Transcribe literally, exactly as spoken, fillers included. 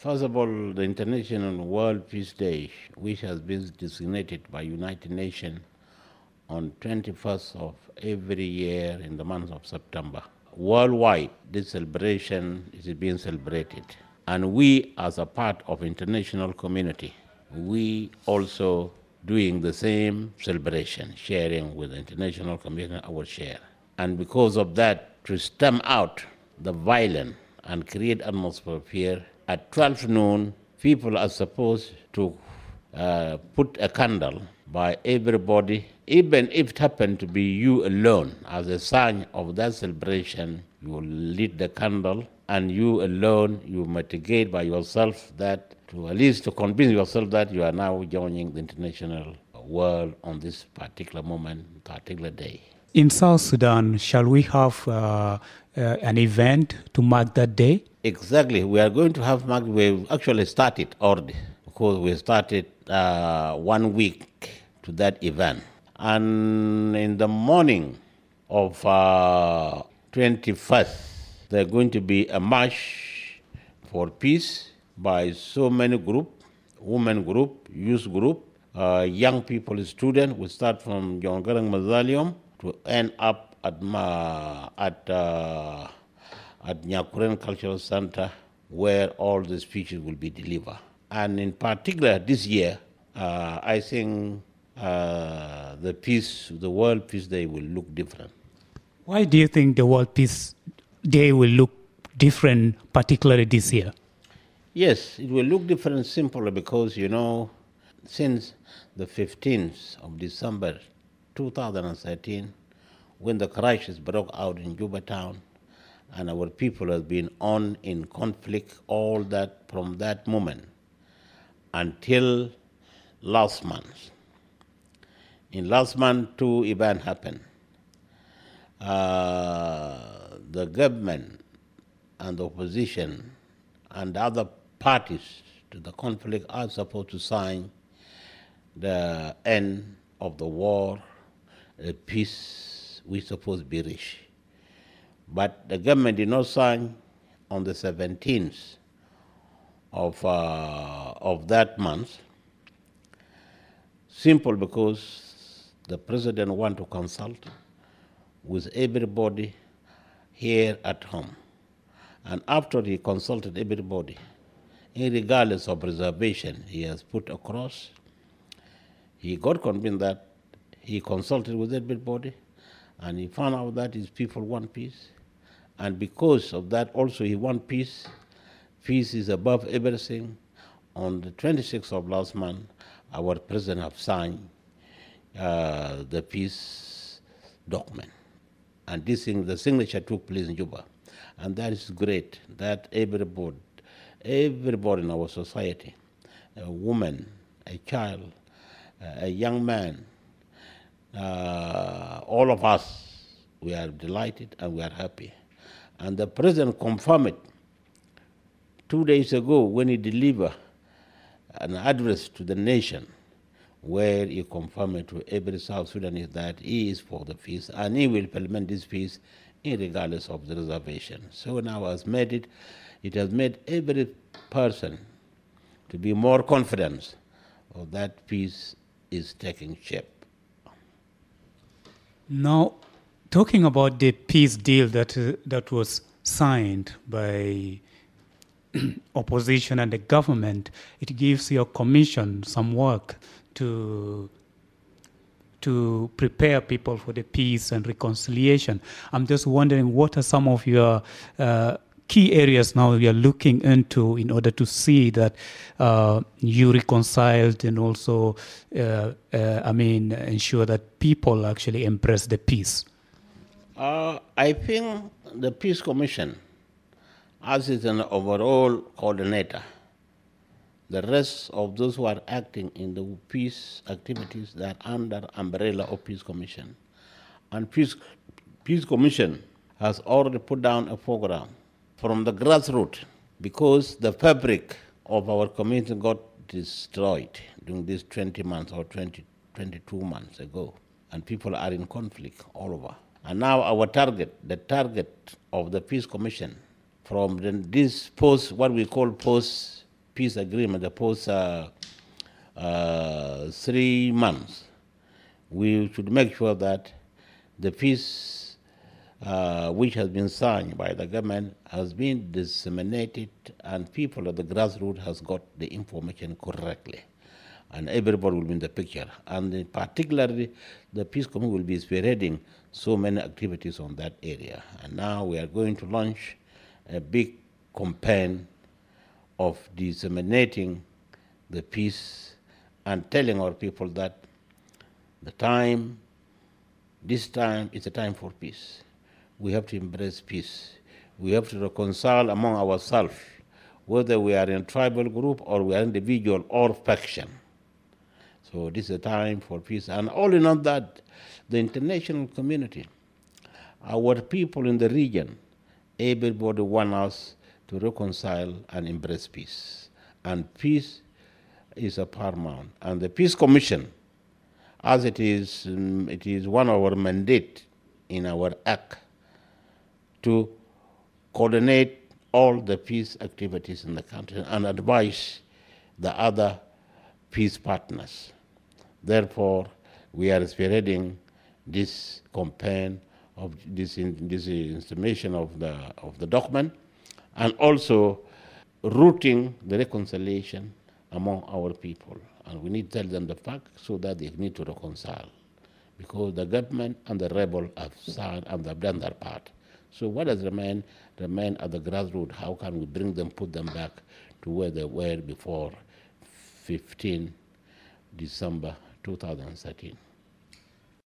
First of all, the International World Peace Day, which has been designated by United Nations on twenty-first of every year in the month of September. Worldwide, this celebration is being celebrated. And we, as a part of international community, we also doing the same celebration, sharing with the international community our share. And because of that, to stamp out the violence and create atmosphere of fear, at twelve noon, people are supposed to uh, put a candle by everybody, even if it happened to be you alone. As a sign of that celebration, you will lit the candle, and you alone, you mitigate by yourself that, to at least to convince yourself that you are now joining the international world on this particular moment, particular day. In South Sudan, shall we have uh, uh, an event to mark that day? Exactly. We are going to have mark. We actually started already because we started uh, one week to that event. And in the morning of uh, twenty-first, there's going to be a march for peace by so many groups, women group, youth group, uh, young people, students. We start from John Garang Mausoleum to end up at Ma, at uh, at Nyakuren Cultural Center, where all the speeches will be delivered. And in particular, this year, uh, I think uh, the peace, the World Peace Day will look different. Why do you think the World Peace Day will look different, particularly this year? Yes, it will look different simply because, you know, since the fifteenth of December two thousand thirteen, when the crisis broke out in Juba town, and our people have been on in conflict all that from that moment until last month. In last month, two events happened. Uh, the government and the opposition and the other parties to the conflict are supposed to sign the end of the war, the peace we supposed to be reached. But the government did not sign on the seventeenth of, uh, of that month, simple because the president want to consult with everybody here at home. And after he consulted everybody, regardless of reservation he has put across, he got convinced that he consulted with everybody, and he found out that his people want peace. And because of that, also he wants peace. Peace is above everything. On the twenty-sixth of last month, our president have signed uh, the peace document. And this thing, the signature took place in Juba. And that is great, that everybody, everybody in our society, a woman, a child, a young man, uh, all of us, we are delighted and we are happy. And the president confirmed it two days ago when he delivered an address to the nation where he confirmed it to every South Sudanese that he is for the peace and he will implement this peace regardless of the reservation. So now has made it, it has made every person to be more confident of that peace is taking shape. Now, talking about the peace deal that uh, that was signed by opposition and the government, it gives your commission some work to to prepare people for the peace and reconciliation. I'm just wondering, what are some of your uh, key areas now you're looking into in order to see that uh, you reconciled and also, uh, uh, I mean, ensure that people actually embrace the peace? Uh, I think the Peace Commission, as is an overall coordinator, the rest of those who are acting in the peace activities that are under umbrella of Peace Commission. And Peace, Peace Commission has already put down a program from the grassroots because the fabric of our community got destroyed during these twenty months or twenty, twenty-two months ago. And people are in conflict all over. And now our target, the target of the Peace Commission from the, this post, what we call post peace agreement, the post uh, uh, three months, we should make sure that the peace uh, which has been signed by the government has been disseminated and people at the grassroots has got the information correctly. And everybody will be in the picture. And particularly, the Peace Committee will be spearheading so many activities on that area. And now we are going to launch a big campaign of disseminating the peace and telling our people that the time, this time is a time for peace. We have to embrace peace. We have to reconcile among ourselves, whether we are in a tribal group or we are individual or faction. So this is a time for peace. And all in all that, the international community, our people in the region, everybody wants us to reconcile and embrace peace. And peace is a paramount. And the Peace Commission, as it is, um, it is one of our mandate in our act to coordinate all the peace activities in the country and advise the other peace partners. Therefore, we are spearheading this campaign of this, in, this information of the, of the document, and also rooting the reconciliation among our people. And we need to tell them the fact so that they need to reconcile, because the government and the rebel have signed and have done their part. So what does remain? Remain at the grassroots. How can we bring them, put them back to where they were before fifteenth December two thousand thirteen?